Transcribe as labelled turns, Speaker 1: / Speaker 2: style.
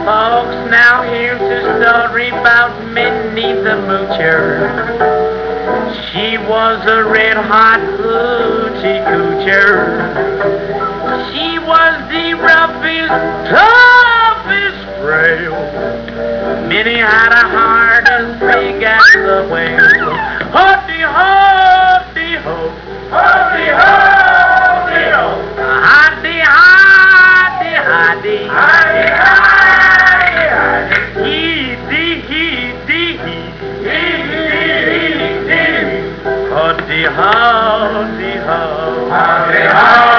Speaker 1: Folks, now here's a story about Minnie the Moocher. She was a red-hot hoochie coocher. She was the roughest, toughest frail. Minnie had a heart as big as a whale. Ho-dee-ho-dee-ho, ho-dee-ho-dee-ho, hi-dee-hi-dee-hi-dee, hi-dee-hi-dee-hi-dee, hee-dee-hee-dee-hee, ho-dee-ho-dee-ho, ho-dee-ho.